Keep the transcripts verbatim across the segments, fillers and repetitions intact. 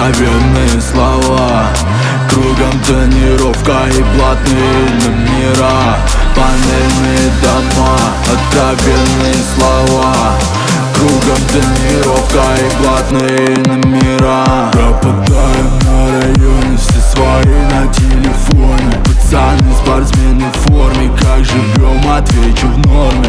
откровенные слова. Кругом тонировка и блатные номера. Панельные дома, откровенные слова. Кругом тонировка и блатные номера. Пропадаю на районе, все свои на телефоне. Пацаны, спортсмены в форме, как живем, отвечу в норме.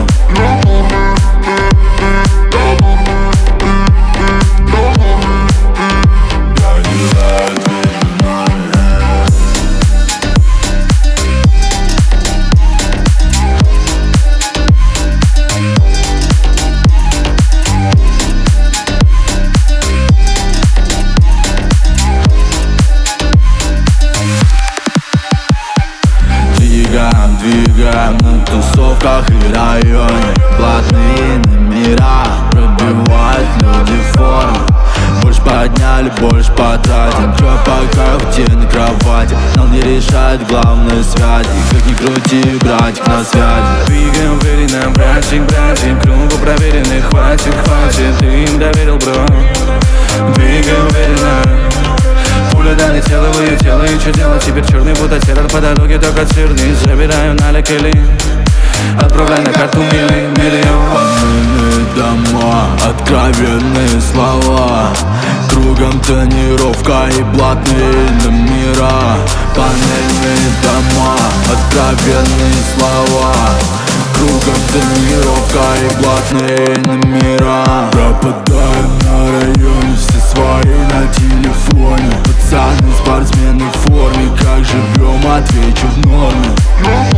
Двигаем, двигаем на тусовках и районе. Блатные номера пробивают люди в форме. Больше подняли, больше потратим. Чё пока в те на кровати. Нам не решает главные связи. Как ни крути, братик на связи. Двигаем уверенно, братик, братик. Кругу проверенных хватит, хватит. Ты им доверил, бро. Двигаем уверенно. Пуля долетела в ее тело, и что делать? Теперь черный бутатерр по дороге, только цирный. Забираю на лекали, отправляй на карту мили, миллион. Панельные дома, откровенные слова. Кругом тонировка и блатные номера. Панельные дома, откровенные слова. Кругом тонировка и блатные номера. Пропадаю на районе, все свои на телефоне. Пацаны, спортсмены в форме, как живем, отвечу в норме.